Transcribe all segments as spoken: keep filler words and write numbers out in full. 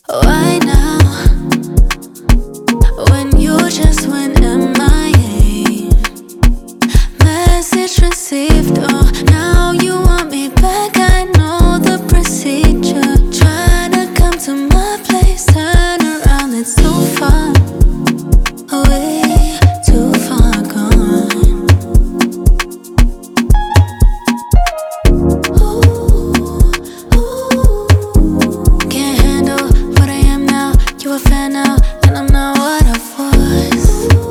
Why now? When you just went M I A. Message received, oh, now you want me back. I know the procedure. Trying to come to my place, turn around, it's too far away, too far gone. Ooh, ooh. Can't handle what I am now. You a fan now, and I'm not what I was.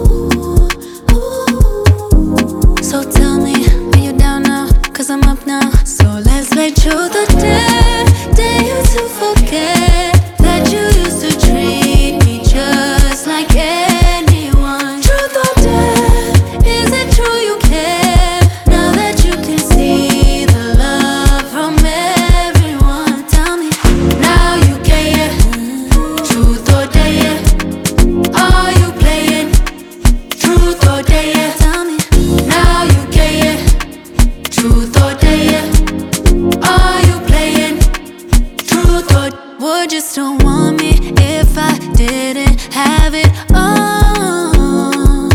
So tell me, are you down now? Cause I'm up now. So let's make sure the day, day you to forget that you used to treat me just like anyone. Truth or dare, is it true you care? Now that you can see the love from everyone. Tell me, now you care. Truth or dare, are you playing? Truth or dare, tell me, now you care. Truth or dare, are you playing? Truth or would you still want me if I didn't have it all?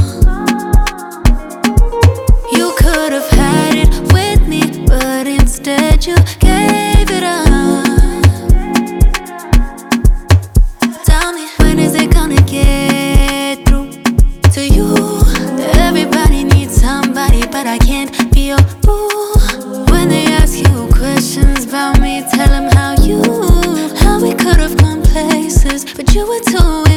You could have had it with me, but instead you gave it up. Tell me, when is it gonna get through to you? Everybody needs somebody, but I can't be your boo. When they ask you questions about me, tell them how you, how we could have gone places, but you were too